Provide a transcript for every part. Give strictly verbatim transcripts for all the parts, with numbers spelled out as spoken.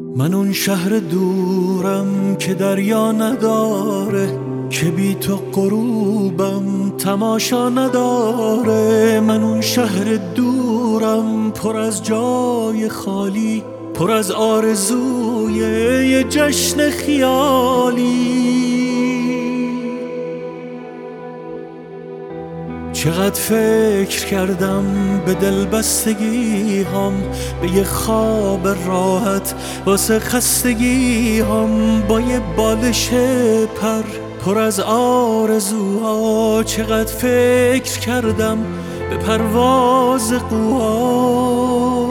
من اون شهر دورم که دریا نداره، که بی تو غروبم تماشا نداره. من اون شهر دورم پر از جای خالی، پر از آرزوی یه جشن خیالی. چقدر فکر کردم به دلبستگی هم، به یه خواب راحت واسه خستگی هم، با یه بالش پر پر از آرزوها. چقدر فکر کردم به پرواز قوا.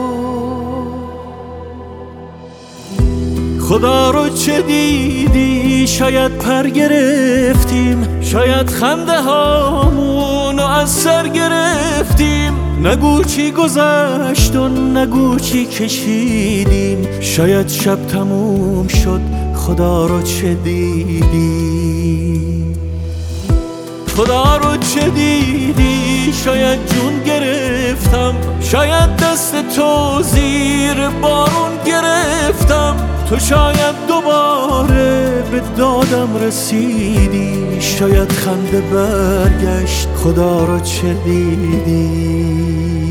خدا رو چه دیدی؟ شاید پر گرفتیم، شاید خنده هامونو از سر گرفتیم. نگو چی گذشت و نگو چی کشیدیم، شاید شب تموم شد. خدا رو چه دیدی؟ خدا رو چه دیدی؟ شاید جون گرفتم، شاید دست تو زیر بارون گرفتم. تو شاید دوباره به دادم رسیدی، شاید خنده برگشت. خدا رو چه دیدی؟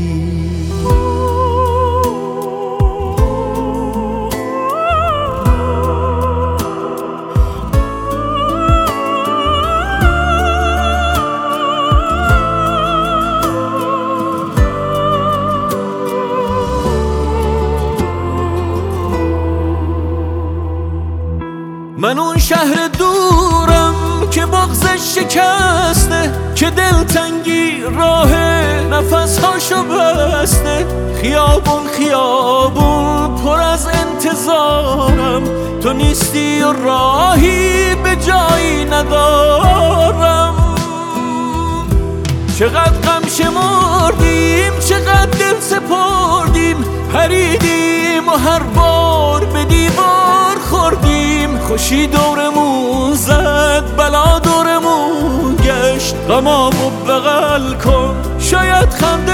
من اون شهر دورم که بغضش شکسته، که دلتنگی راه نفسهاشو بسته. خیابون خیابون پر از انتظارم، تو نیستی و راهی به جایی ندارم. چقدر غم شمردیم، چقدر دل سپردیم، پریدیم و هر بار به دیوار خوردیم. خوشی دورمون زد، بلا دورمون گشت. غمامو بغل کن، شاید خنده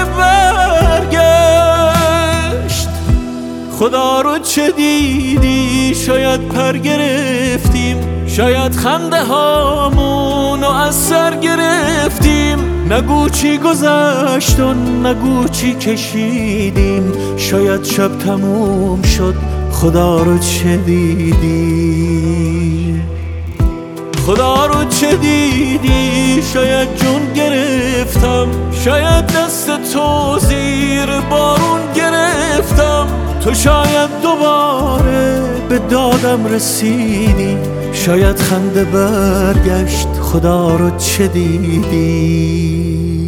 برگشت. خدا رو چه دیدی؟ شاید پر گرفتیم، شاید خنده هامونو از سر گرفتیم. نگو چی گذشت و نگو چی کشیدیم، شاید شب تموم شد. خدا رو چه دیدی؟ خدا رو چه دیدی؟ شاید جون گرفتم، شاید دست تو زیر بارون گرفتم. تو شاید دوباره به دادم رسیدی، شاید خنده برگشت. خدا رو چه دیدی؟